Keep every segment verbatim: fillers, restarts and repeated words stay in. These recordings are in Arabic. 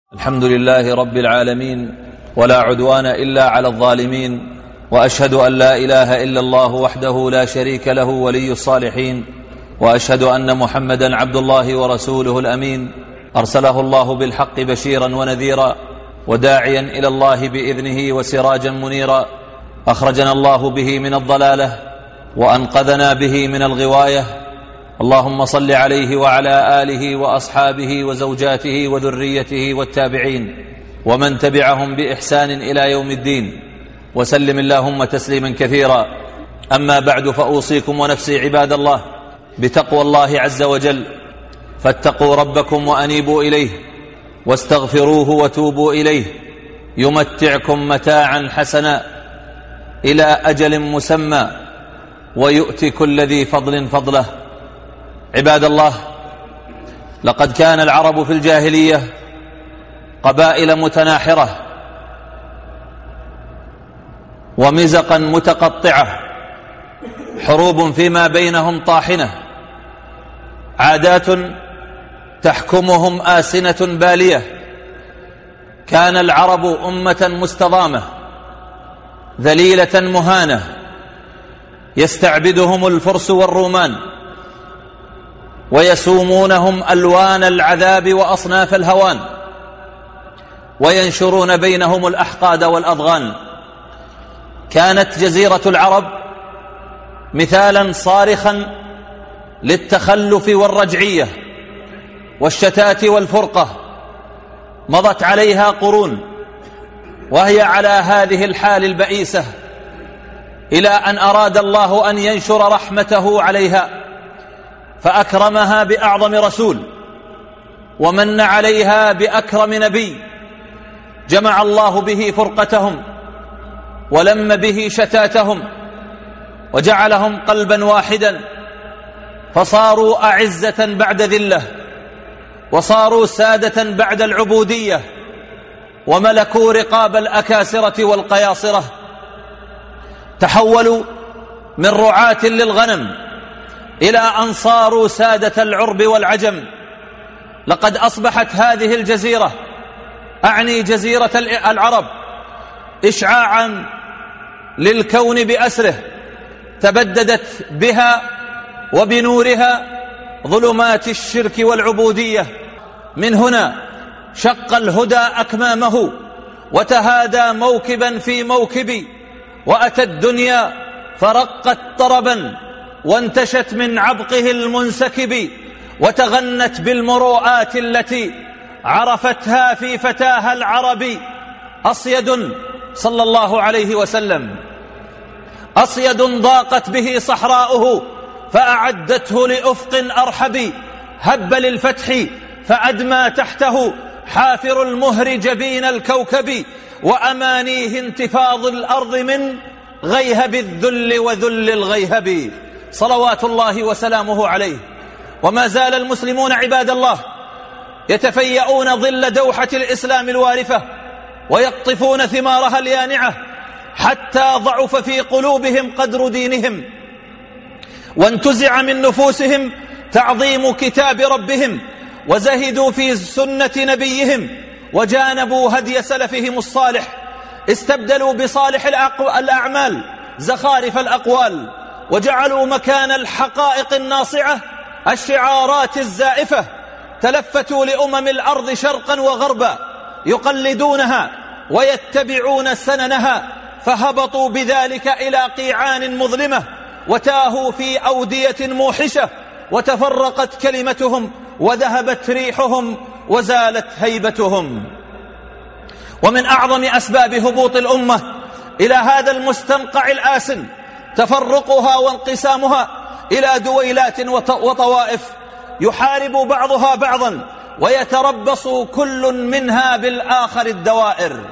الحمد لله رب العالمين، ولا عدوان إلا على الظالمين، وأشهد أن لا إله إلا الله وحده لا شريك له ولي الصالحين، وأشهد أن محمدا عبد الله ورسوله الأمين، أرسله الله بالحق بشيرا ونذيرا وداعيا إلى الله بإذنه وسراجا منيرا، أخرجنا الله به من الضلالة وأنقذنا به من الغواية. اللهم صل عليه وعلى آله وأصحابه وزوجاته وذريته والتابعين ومن تبعهم بإحسان إلى يوم الدين، وسلم اللهم تسليما كثيرا. أما بعد، فأوصيكم ونفسي عباد الله بتقوى الله عز وجل، فاتقوا ربكم وأنيبوا إليه واستغفروه وتوبوا إليه، يمتعكم متاعا حسنا إلى أجل مسمى ويؤتي كل ذي فضل فضله. عباد الله، لقد كان العرب في الجاهلية قبائل متناحرة ومزقا متقطعة، حروب فيما بينهم طاحنة، عادات تحكمهم آسنة بالية. كان العرب أمة مستضامة ذليلة مهانة، يستعبدهم الفرس والرومان ويسومونهم ألوان العذاب وأصناف الهوان، وينشرون بينهم الأحقاد والأضغان. كانت جزيرة العرب مثالا صارخا للتخلف والرجعية والشتات والفرقة، مضت عليها قرون وهي على هذه الحال البئيسة، إلى أن أراد الله أن ينشر رحمته عليها فأكرمها بأعظم رسول، ومن عليها بأكرم نبي، جمع الله به فرقتهم ولم به شتاتهم وجعلهم قلبا واحدا، فصاروا أعزة بعد ذلة، وصاروا سادة بعد العبودية، وملكوا رقاب الأكاسرة والقياصرة. تحولوا من رعاة للغنم إلى أن صاروا سادة العرب والعجم. لقد أصبحت هذه الجزيرة، أعني جزيرة العرب، إشعاعا للكون بأسره، تبددت بها وبنورها ظلمات الشرك والعبودية. من هنا شق الهدى أكمامه وتهادى موكبا في موكب، وأتى الدنيا فرقت طربا وانتشت من عبقه المنسكب، وتغنت بالمروءات التي عرفتها في فتاها العربي. أصيد صلى الله عليه وسلم، أصيد ضاقت به صحراؤه فأعدته لأفق أرحب، هب للفتح فأدمى تحته حافر المهر جبين الكوكب، وأمانيه انتفاض الأرض من غيهب الذل وذل الغيهب، صلوات الله وسلامه عليه. وما زال المسلمون عباد الله يتفيئون ظل دوحة الإسلام الوارفة ويقطفون ثمارها اليانعة، حتى ضعف في قلوبهم قدر دينهم، وانتزع من نفوسهم تعظيم كتاب ربهم، وزهدوا في سنة نبيهم، وجانبوا هدي سلفهم الصالح. استبدلوا بصالح الأعمال زخارف الأقوال، وجعلوا مكان الحقائق الناصعة الشعارات الزائفة. تلفتوا لأمم الأرض شرقا وغربا يقلدونها ويتبعون سننها، فهبطوا بذلك إلى قيعان مظلمة، وتاهوا في أودية موحشة، وتفرقت كلمتهم وذهبت ريحهم وزالت هيبتهم. ومن أعظم أسباب هبوط الأمة إلى هذا المستنقع الآسن تفرقها وانقسامها إلى دويلات وطوائف، يحارب بعضها بعضا ويتربص كل منها بالآخر الدوائر.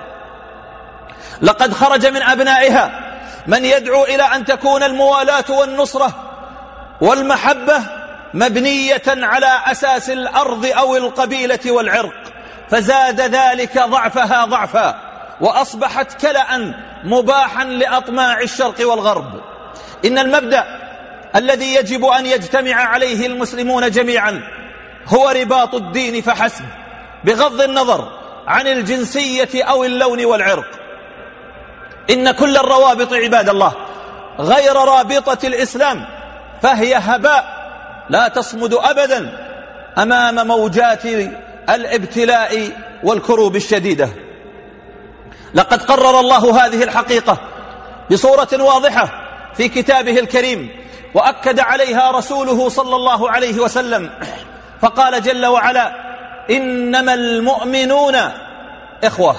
لقد خرج من أبنائها من يدعو إلى أن تكون الموالاة والنصرة والمحبة مبنية على أساس الأرض أو القبيلة والعرق، فزاد ذلك ضعفها ضعفا، وأصبحت كلأ مباحا لأطماع الشرق والغرب. إن المبدأ الذي يجب أن يجتمع عليه المسلمون جميعا هو رباط الدين فحسب، بغض النظر عن الجنسية أو اللون والعرق. إن كل الروابط عباد الله غير رابطة الإسلام فهي هباء لا تصمد أبدا أمام موجات الابتلاء والكروب الشديدة. لقد قرر الله هذه الحقيقة بصورة واضحة في كتابه الكريم، وأكد عليها رسوله صلى الله عليه وسلم، فقال جل وعلا: إنما المؤمنون إخوة.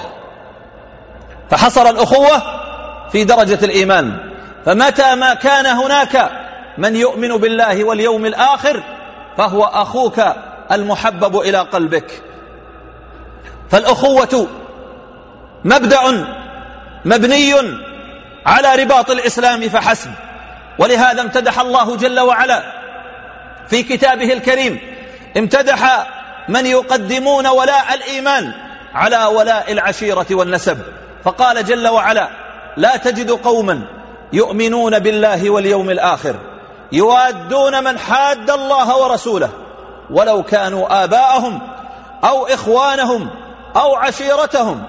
فحصر الأخوة في درجة الإيمان، فمتى ما كان هناك من يؤمن بالله واليوم الآخر فهو أخوك المحبب إلى قلبك. فالأخوة مبدأ مبني على رباط الإسلام فحسب، ولهذا امتدح الله جل وعلا في كتابه الكريم، امتدح من يقدمون ولاء الإيمان على ولاء العشيرة والنسب، فقال جل وعلا: لا تجد قوما يؤمنون بالله واليوم الآخر يوادون من حاد الله ورسوله ولو كانوا آباءهم أو إخوانهم أو عشيرتهم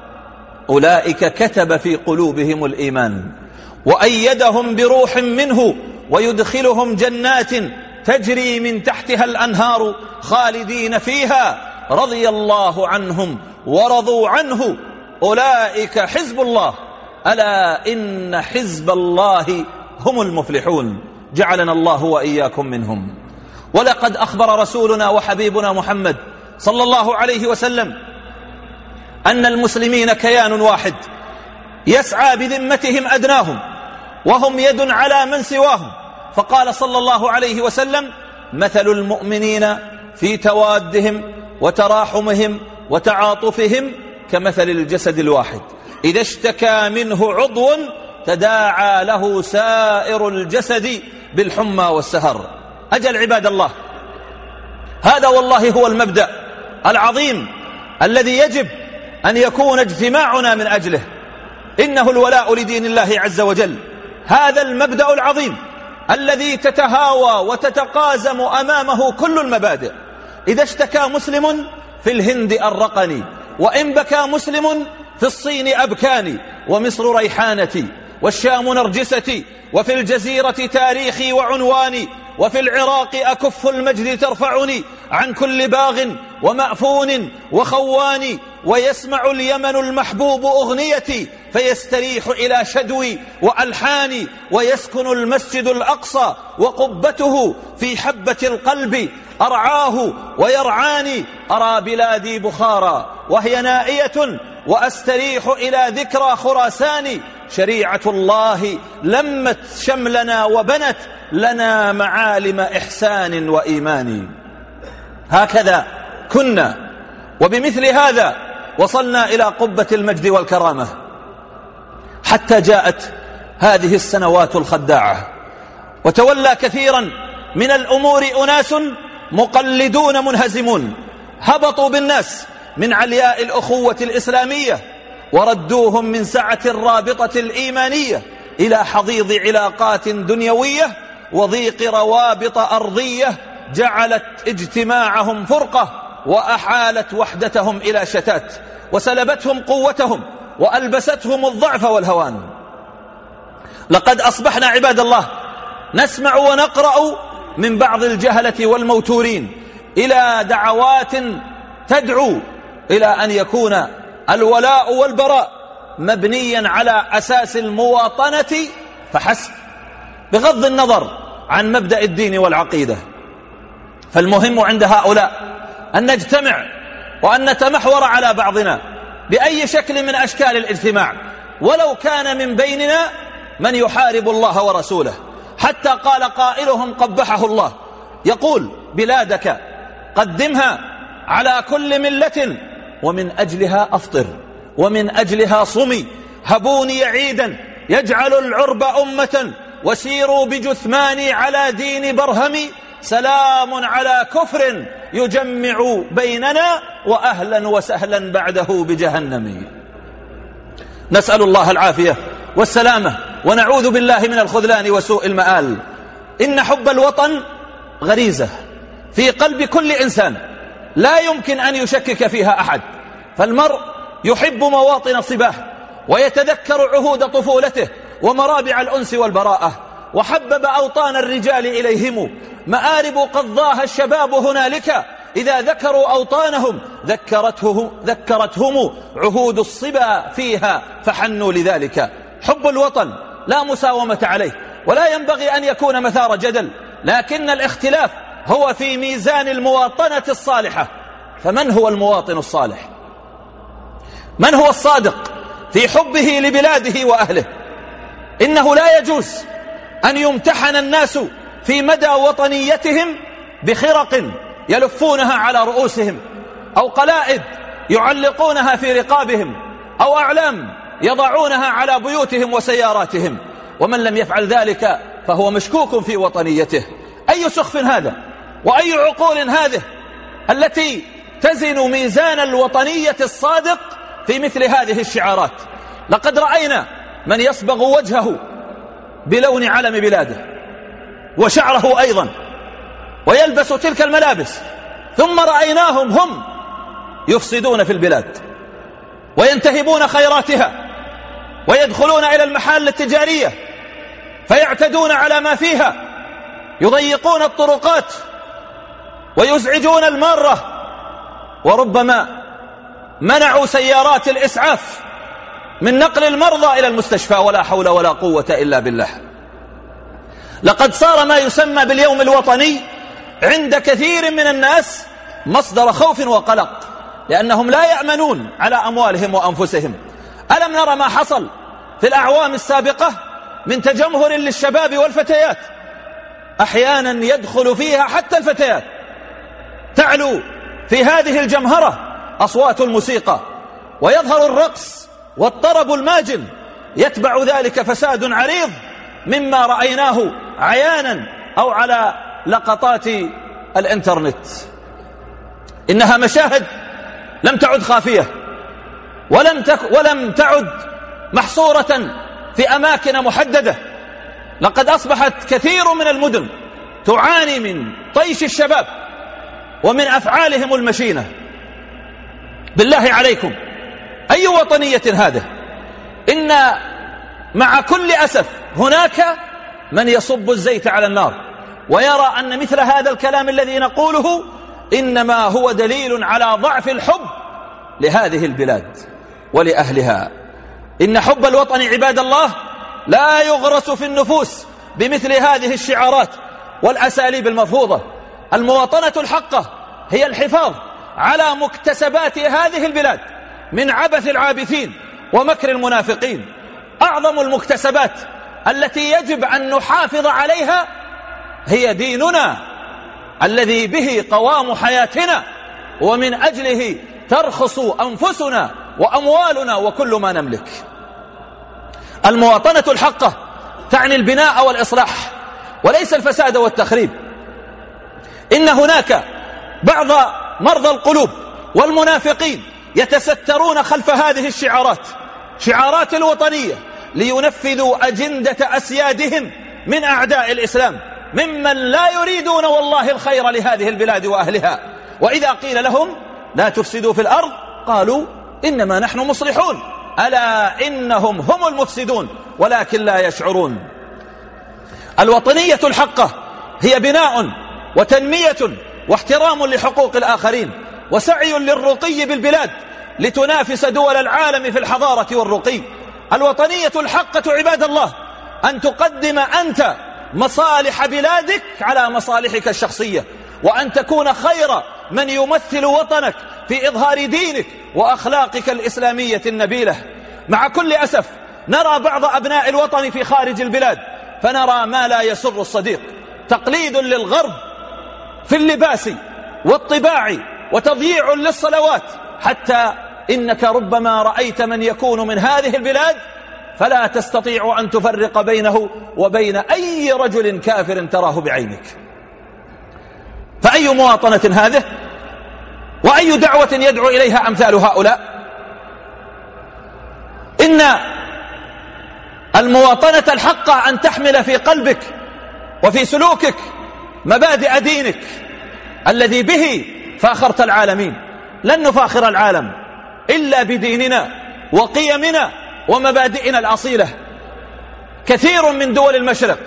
أولئك كتب في قلوبهم الإيمان وأيدهم بروح منه ويدخلهم جنات تجري من تحتها الأنهار خالدين فيها رضي الله عنهم ورضوا عنه أولئك حزب الله ألا إن حزب الله هم المفلحون. جعلنا الله وإياكم منهم. ولقد أخبر رسولنا وحبيبنا محمد صلى الله عليه وسلم أن المسلمين كيان واحد يسعى بذمتهم أدناهم وهم يد على من سواهم، فقال صلى الله عليه وسلم: مثل المؤمنين في توادهم وتراحمهم وتعاطفهم كمثل الجسد الواحد إذا اشتكى منه عضو تداعى له سائر الجسد بالحمى والسهر. أجل عباد الله، هذا والله هو المبدأ العظيم الذي يجب أن يكون اجتماعنا من أجله. إنه الولاء لدين الله عز وجل، هذا المبدأ العظيم الذي تتهاوى وتتقازم أمامه كل المبادئ. إذا اشتكى مسلم في الهند أرقني، وإن بكى مسلم في الصين أبكاني، ومصر ريحانتي والشام نرجستي، وفي الجزيرة تاريخي وعنواني، وفي العراق أكف المجد ترفعني عن كل باغ ومأفون وخواني، ويسمع اليمن المحبوب أغنيتي فيستريح إلى شدوي وألحاني، ويسكن المسجد الأقصى وقبته في حبة القلب أرعاه ويرعاني. أرى بلادي بخارى وهي نائية وأستريح إلى ذكرى خراسان. شريعة الله لمت شملنا وبنت لنا معالم إحسان وإيمان. هكذا كنا، وبمثل هذا وصلنا إلى قبة المجد والكرامة، حتى جاءت هذه السنوات الخداعة وتولى كثيرا من الأمور أناس مقلدون منهزمون، هبطوا بالناس من علياء الأخوة الإسلامية وردوهم من سعة الرابطة الإيمانية إلى حضيض علاقات دنيوية وضيق روابط أرضية جعلت اجتماعهم فرقة وأحالت وحدتهم إلى شتات وسلبتهم قوتهم وألبستهم الضعف والهوان. لقد أصبحنا عباد الله نسمع ونقرأ من بعض الجهلة والموتورين إلى دعوات تدعو إلى أن يكون الولاء والبراء مبنيا على أساس المواطنة فحسب، بغض النظر عن مبدأ الدين والعقيدة. فالمهم عند هؤلاء أن نجتمع وأن نتمحور على بعضنا بأي شكل من أشكال الاجتماع، ولو كان من بيننا من يحارب الله ورسوله. حتى قال قائلهم قبحه الله يقول: بلادك قدمها على كل ملة ومن أجلها أفطر ومن أجلها صمي، هبوني عيدا يجعل العرب أمة وسيروا بجثماني على دين برهمي، سلام على كفر يجمع بيننا وأهلا وسهلا بعده بجهنم. نسأل الله العافية والسلامة ونعوذ بالله من الخذلان وسوء المآل. إن حب الوطن غريزة في قلب كل إنسان لا يمكن أن يشكك فيها أحد، فالمرء يحب مواطن صباه ويتذكر عهود طفولته ومرابع الأنس والبراءة، وحبب أوطان الرجال إليهم، مآرب قضاها الشباب هنالك، إذا ذكروا أوطانهم ذكرته ذكرتهم عهود الصبا فيها فحنوا لذلك. حب الوطن لا مساومة عليه ولا ينبغي أن يكون مثار جدل، لكن الاختلاف هو في ميزان المواطنة الصالحة. فمن هو المواطن الصالح؟ من هو الصادق في حبه لبلاده وأهله؟ إنه لا يجوز أن يمتحن الناس في مدى وطنيتهم بخرق يلفونها على رؤوسهم، أو قلائد يعلقونها في رقابهم، أو أعلام يضعونها على بيوتهم وسياراتهم. ومن لم يفعل ذلك فهو مشكوك في وطنيته. أي سخف هذا وأي عقول هذه التي تزن ميزان الوطنية الصادق في مثل هذه الشعارات؟ لقد رأينا من يصبغ وجهه بلون علم بلاده وشعره أيضا ويلبس تلك الملابس، ثم رأيناهم هم يفسدون في البلاد وينتهبون خيراتها ويدخلون إلى المحال التجارية فيعتدون على ما فيها، يضيقون الطرقات ويزعجون المارة، وربما منعوا سيارات الإسعاف من نقل المرضى إلى المستشفى، ولا حول ولا قوة إلا بالله. لقد صار ما يسمى باليوم الوطني عند كثير من الناس مصدر خوف وقلق، لأنهم لا يأمنون على أموالهم وأنفسهم. ألم نرى ما حصل في الأعوام السابقة من تجمهر للشباب والفتيات؟ أحيانا يدخل فيها حتى الفتيات، تعلو في هذه الجمهرة أصوات الموسيقى ويظهر الرقص والطرب الماجن، يتبع ذلك فساد عريض مما رأيناه عيانا أو على لقطات الإنترنت. إنها مشاهد لم تعد خافية ولم, تك ولم تعد محصورة في أماكن محددة. لقد أصبحت كثير من المدن تعاني من طيش الشباب ومن أفعالهم المشينة. بالله عليكم أي وطنية هذا؟ إن مع كل أسف هناك من يصب الزيت على النار ويرى أن مثل هذا الكلام الذي نقوله إنما هو دليل على ضعف الحب لهذه البلاد ولأهلها. إن حب الوطن عباد الله لا يغرس في النفوس بمثل هذه الشعارات والأساليب المرفوضة. المواطنة الحقة هي الحفاظ على مكتسبات هذه البلاد من عبث العابثين ومكر المنافقين. أعظم المكتسبات التي يجب أن نحافظ عليها هي ديننا الذي به قوام حياتنا، ومن أجله ترخص أنفسنا وأموالنا وكل ما نملك. المواطنة الحقة تعني البناء والإصلاح وليس الفساد والتخريب. إن هناك بعض مرضى القلوب والمنافقين يتسترون خلف هذه الشعارات، شعارات الوطنية، لينفذوا أجندة أسيادهم من أعداء الإسلام، ممن لا يريدون والله الخير لهذه البلاد وأهلها. وإذا قيل لهم لا تفسدوا في الأرض قالوا إنما نحن مصلحون، ألا إنهم هم المفسدون ولكن لا يشعرون. الوطنية الحقة هي بناء وتنمية واحترام لحقوق الآخرين وسعي للرقي بالبلاد لتنافس دول العالم في الحضارة والرقي. الوطنية الحقة عباد الله أن تقدم أنت مصالح بلادك على مصالحك الشخصية، وأن تكون خير من يمثل وطنك في إظهار دينك وأخلاقك الإسلامية النبيلة. مع كل أسف نرى بعض أبناء الوطن في خارج البلاد فنرى ما لا يسر الصديق، تقليد للغرب في اللباس والطباع وتضييع للصلوات، حتى إنك ربما رأيت من يكون من هذه البلاد فلا تستطيع أن تفرق بينه وبين أي رجل كافر تراه بعينك. فأي مواطنة هذه وأي دعوة يدعو إليها أمثال هؤلاء؟ إن المواطنة الحقة أن تحمل في قلبك وفي سلوكك مبادئ دينك الذي به فاخرت العالمين. لن نفاخر العالم إلا بديننا وقيمنا ومبادئنا الأصيلة. كثير من دول المشرق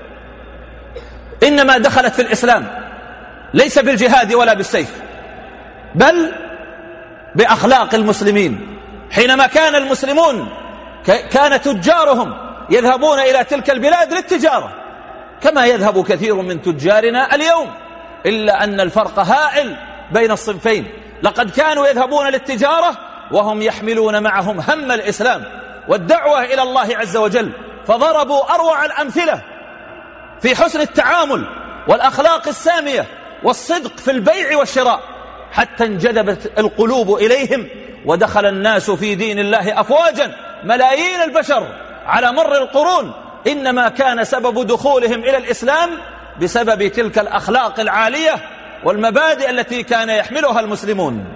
إنما دخلت في الإسلام ليس بالجهاد ولا بالسيف، بل بأخلاق المسلمين. حينما كان المسلمون كان تجارهم يذهبون إلى تلك البلاد للتجارة كما يذهب كثير من تجارنا اليوم، إلا أن الفرق هائل بين الصنفين. لقد كانوا يذهبون للتجارة وهم يحملون معهم هم الإسلام والدعوة إلى الله عز وجل، فضربوا أروع الأمثلة في حسن التعامل والأخلاق السامية والصدق في البيع والشراء، حتى انجذبت القلوب إليهم ودخل الناس في دين الله أفواجا. ملايين البشر على مر القرون إنما كان سبب دخولهم إلى الإسلام بسبب تلك الأخلاق العالية والمبادئ التي كان يحملها المسلمون.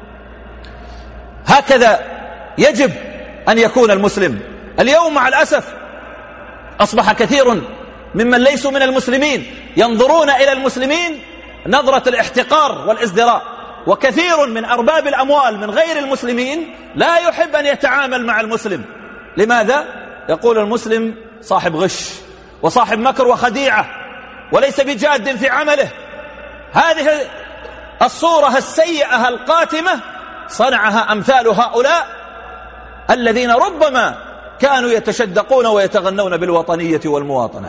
هكذا يجب أن يكون المسلم. اليوم مع الأسف أصبح كثير ممن ليسوا من المسلمين ينظرون إلى المسلمين نظرة الاحتقار والازدراء، وكثير من أرباب الأموال من غير المسلمين لا يحب أن يتعامل مع المسلم. لماذا؟ يقول المسلم صاحب غش وصاحب مكر وخديعة وليس بجاد في عمله. هذه الصورة السيئة القاتمة صنعها أمثال هؤلاء الذين ربما كانوا يتشدقون ويتغنون بالوطنية والمواطنة.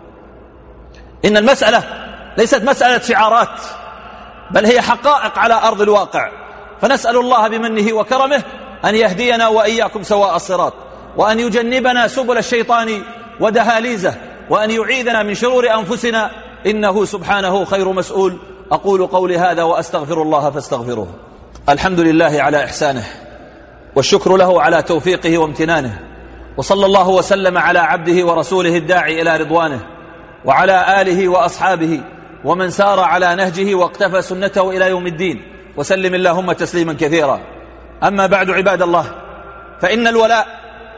إن المسألة ليست مسألة شعارات، بل هي حقائق على أرض الواقع. فنسأل الله بمنه وكرمه أن يهدينا وإياكم سواء الصراط، وأن يجنبنا سبل الشيطان ودهاليزه، وأن يعيذنا من شرور أنفسنا، إنه سبحانه خير مسؤول. أقول قولي هذا وأستغفر الله فاستغفروه. الحمد لله على إحسانه، والشكر له على توفيقه وامتنانه، وصلى الله وسلم على عبده ورسوله الداعي إلى رضوانه، وعلى آله وأصحابه ومن سار على نهجه واقتفى سنته إلى يوم الدين، وسلم اللهم تسليما كثيرا. أما بعد عباد الله، فإن الولاء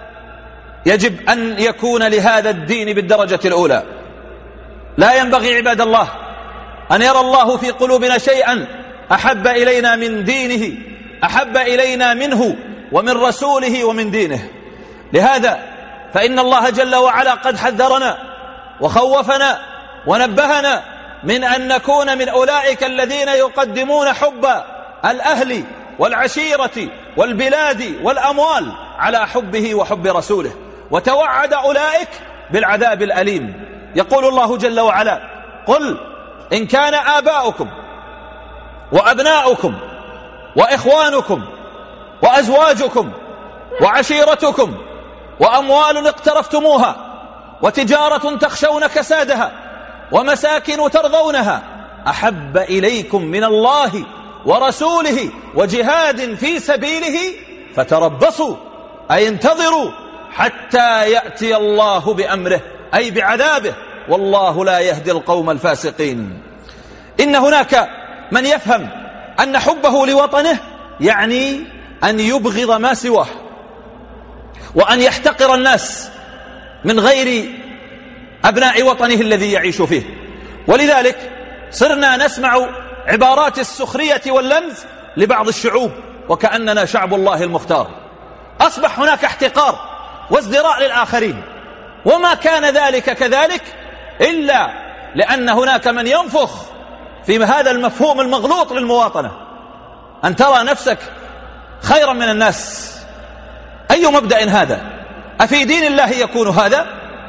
يجب أن يكون لهذا الدين بالدرجة الأولى. لا ينبغي عباد الله أن يرى الله في قلوبنا شيئا أحب إلينا من دينه، أحب إلينا منه ومن رسوله ومن دينه. لهذا فإن الله جل وعلا قد حذرنا وخوفنا ونبهنا من أن نكون من أولئك الذين يقدمون حب الأهل والعشيرة والبلاد والأموال على حبه وحب رسوله، وتوعد أولئك بالعذاب الأليم. يقول الله جل وعلا: قل إن كان آباؤكم وأبناؤكم وإخوانكم وأزواجكم وعشيرتكم وأموال اقترفتموها وتجارة تخشون كسادها ومساكن ترضونها أحب إليكم من الله ورسوله وجهاد في سبيله فتربصوا أي انتظروا حتى يأتي الله بأمره أي بعذابه، والله لا يهدي القوم الفاسقين. إن هناك من يفهم أن حبه لوطنه يعني أن يبغض ما سواه وأن يحتقر الناس من غير أبناء وطنه الذي يعيش فيه. ولذلك صرنا نسمع عبارات السخرية واللمز لبعض الشعوب وكأننا شعب الله المختار. أصبح هناك احتقار وازدراء للآخرين، وما كان ذلك كذلك إلا لأن هناك من ينفخ في هذا المفهوم المغلوط للمواطنة، أن ترى نفسك خيرا من الناس. أي مبدأ هذا؟ أفي دين الله يكون هذا؟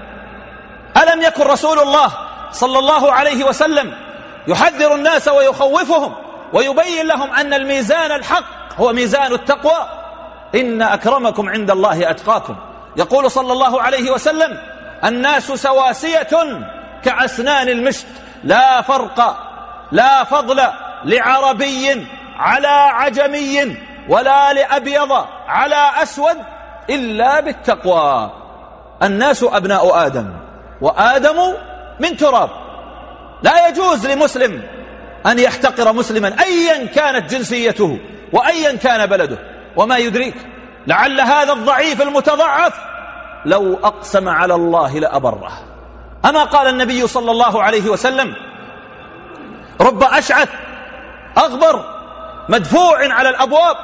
ألم يكن رسول الله صلى الله عليه وسلم يحذر الناس ويخوفهم ويبين لهم أن الميزان الحق هو ميزان التقوى؟ إن أكرمكم عند الله أتقاكم. يقول صلى الله عليه وسلم: الناس سواسية كأسنان المشط، لا فرق لا فضل لعربي على عجمي ولا لأبيض على أسود إلا بالتقوى. الناس أبناء آدم وآدم من تراب. لا يجوز لمسلم أن يحتقر مسلما أيا كانت جنسيته وأيا كان بلده. وما يدريك لعل هذا الضعيف المتضعف لو أقسم على الله لأبره. أما قال النبي صلى الله عليه وسلم: رب أشعث أغبر مدفوع على الأبواب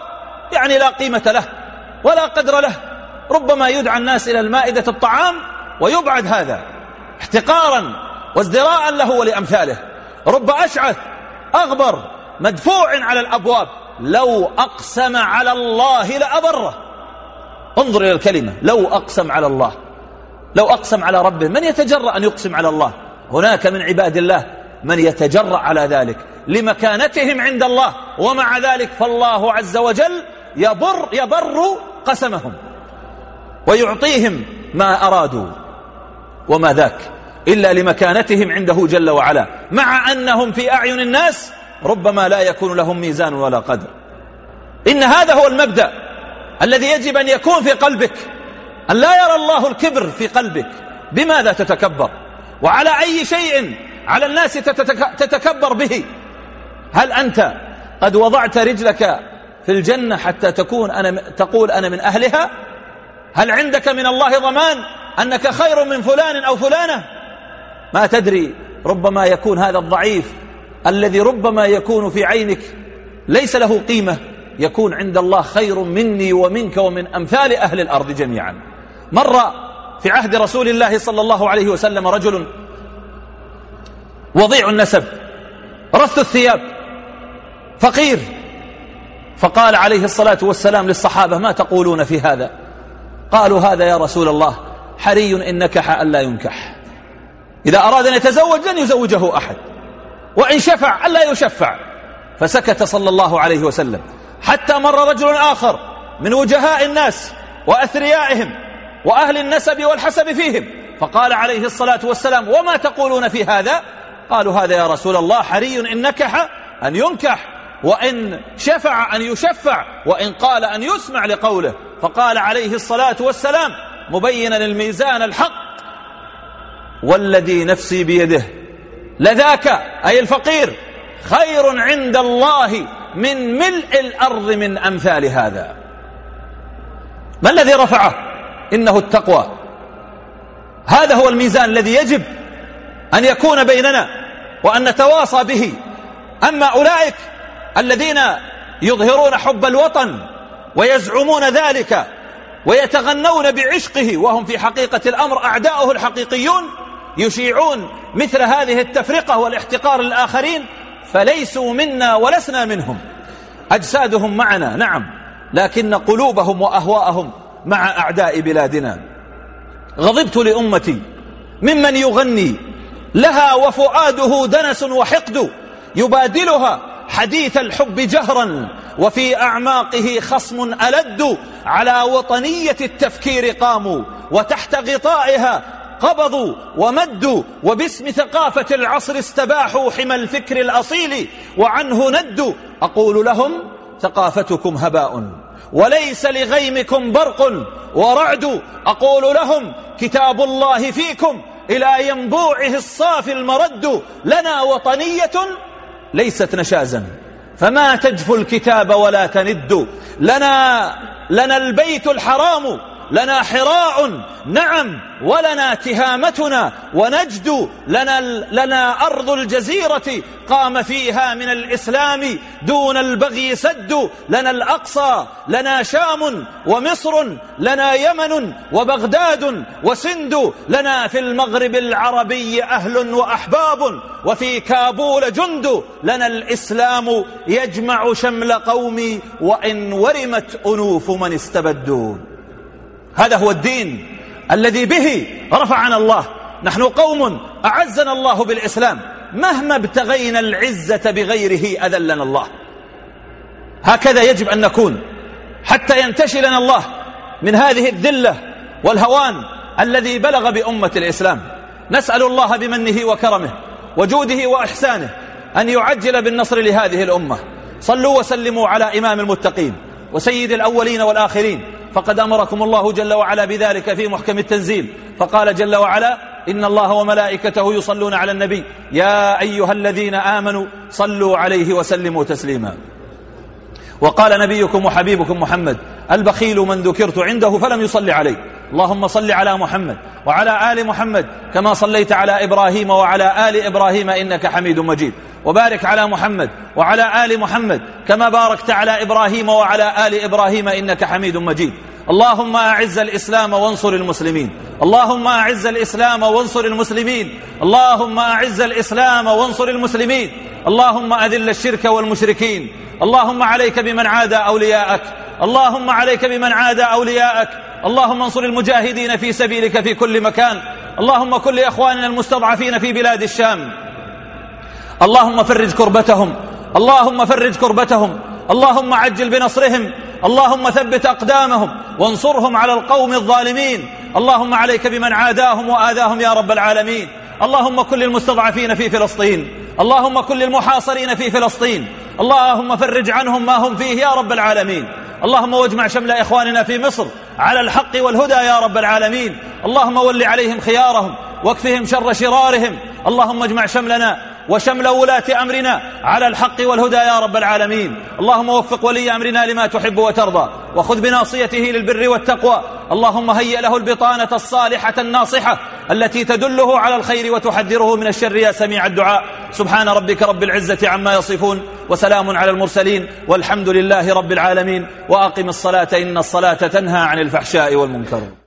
يعني لا قيمة له ولا قدر له. ربما يدعى الناس إلى المائدة الطعام ويبعد هذا احتقارا وازدراء له ولأمثاله. رب أشعث أغبر مدفوع على الأبواب لو أقسم على الله لأبره. انظر إلى الكلمة، لو أقسم على الله، لو أقسم على ربه. من يتجرأ أن يقسم على الله؟ هناك من عباد الله من يتجرأ على ذلك لمكانتهم عند الله، ومع ذلك فالله عز وجل يبر, يبر قسمهم ويعطيهم ما أرادوا، وما ذاك إلا لمكانتهم عنده جل وعلا، مع أنهم في أعين الناس ربما لا يكون لهم ميزان ولا قدر. إن هذا هو المبدأ الذي يجب أن يكون في قلبك، أن لا يرى الله الكبر في قلبك. بماذا تتكبر؟ وعلى أي شيء على الناس تتكبر به؟ هل أنت قد وضعت رجلك في الجنة حتى تكون أنا تقول أنا من أهلها؟ هل عندك من الله ضمان أنك خير من فلان أو فلانة؟ ما تدري، ربما يكون هذا الضعيف الذي ربما يكون في عينك ليس له قيمة، يكون عند الله خير مني ومنك ومن أمثال أهل الأرض جميعا. مر في عهد رسول الله صلى الله عليه وسلم رجل وضيع النسب رث الثياب فقير، فقال عليه الصلاة والسلام للصحابة: ما تقولون في هذا؟ قالوا: هذا يا رسول الله حري إن نكح ألا ينكح، إذا أراد أن يتزوج لن يزوجه أحد، وإن شفع ألا يشفع. فسكت صلى الله عليه وسلم، حتى مر رجل آخر من وجهاء الناس وأثريائهم وأهل النسب والحسب فيهم، فقال عليه الصلاة والسلام: وما تقولون في هذا؟ قالوا: هذا يا رسول الله حري إن نكح أن ينكح، وإن شفع أن يشفع، وإن قال أن يسمع لقوله. فقال عليه الصلاة والسلام مبينا الميزان الحق: والذي نفسي بيده لذاك، أي الفقير، خير عند الله من ملء الأرض من أمثال هذا. ما الذي رفعه؟ إنه التقوى. هذا هو الميزان الذي يجب أن يكون بيننا وأن نتواصى به. أما أولئك الذين يظهرون حب الوطن ويزعمون ذلك ويتغنون بعشقه وهم في حقيقة الأمر أعداؤه الحقيقيون، يشيعون مثل هذه التفرقة والاحتقار للآخرين، فليسوا منا ولسنا منهم. أجسادهم معنا نعم، لكن قلوبهم وأهواءهم مع أعداء بلادنا. غضبت لأمتي ممن يغني لها وفؤاده دنس وحقد، يبادلها حديث الحب جهرا وفي أعماقه خصم ألد. على وطنية التفكير قاموا وتحت غطائها قبضوا ومدوا، وباسم ثقافة العصر استباحوا حمى الفكر الأصيل وعنه ندوا. أقول لهم: ثقافتكم هباء وليس لغيمكم برق ورعد. أقول لهم: كتاب الله فيكم إلى ينبوعه الصافي المرد. لنا وطنية ليست نشازا فما تجفو الكتاب ولا تند. لنا, لنا البيت الحرام، لنا حراء نعم، ولنا تهامتنا ونجد. لنا, لنا أرض الجزيرة قام فيها من الإسلام دون البغي سد. لنا الأقصى، لنا شام ومصر، لنا يمن وبغداد وسند. لنا في المغرب العربي أهل وأحباب وفي كابول جند. لنا الإسلام يجمع شمل قومي وإن ورمت أنوف من استبدوا. هذا هو الدين الذي به رفعنا الله. نحن قوم أعزنا الله بالإسلام، مهما ابتغينا العزة بغيره أذلنا الله. هكذا يجب أن نكون حتى ينتشلنا الله من هذه الذلة والهوان الذي بلغ بأمة الإسلام. نسأل الله بمنه وكرمه وجوده وإحسانه أن يعجل بالنصر لهذه الأمة. صلوا وسلموا على إمام المتقين وسيد الأولين والآخرين، فقد أمركم الله جل وعلا بذلك في محكم التنزيل، فقال جل وعلا: إن الله وملائكته يصلون على النبي يا أيها الذين آمنوا صلوا عليه وسلموا تسليما. وقال نبيكم وحبيبكم محمد: البخيل من ذكرت عنده فلم يصلي عليه. اللهم صل على محمد وعلى آل محمد كما صليت على إبراهيم وعلى آل إبراهيم إنك حميد مجيد. وبارك على محمد وعلى آل محمد كما باركت على إبراهيم وعلى آل إبراهيم إنك حميد مجيد. اللهم أعز الإسلام وانصر المسلمين، اللهم أعز الإسلام وانصر المسلمين، اللهم أعز الإسلام وانصر المسلمين، اللهم أذل الشرك والمشركين، اللهم عليك بمن عادى أولياءك، اللهم عليك بمن عادى أولياءك، اللهم انصر المجاهدين في سبيلك في كل مكان، اللهم كن لإخواننا المستضعفين في بلاد الشام، اللهم فرج كربتهم، اللهم فرج كربتهم، اللهم عجل بنصرهم، اللهم ثبت أقدامهم وانصرهم على القوم الظالمين، اللهم عليك بمن عاداهم وآذاهم يا رب العالمين، اللهم كن للمستضعفين في فلسطين، اللهم كن للمحاصرين في فلسطين، اللهم فرج عنهم ما هم فيه يا رب العالمين، اللهم واجمع شمل إخواننا في مصر على الحق والهدى يا رب العالمين، اللهم ول عليهم خيارهم واكفهم شر شرارهم، اللهم اجمع شملنا وشمل ولاة أمرنا على الحق والهدى يا رب العالمين، اللهم وفق ولي أمرنا لما تحب وترضى وخذ بناصيته للبر والتقوى، اللهم هيئ له البطانة الصالحة الناصحة التي تدله على الخير وتحذره من الشر يا سميع الدعاء. سبحان ربك رب العزة عما يصفون وسلام على المرسلين والحمد لله رب العالمين. وأقم الصلاة إن الصلاة تنهى عن الفحشاء والمنكر.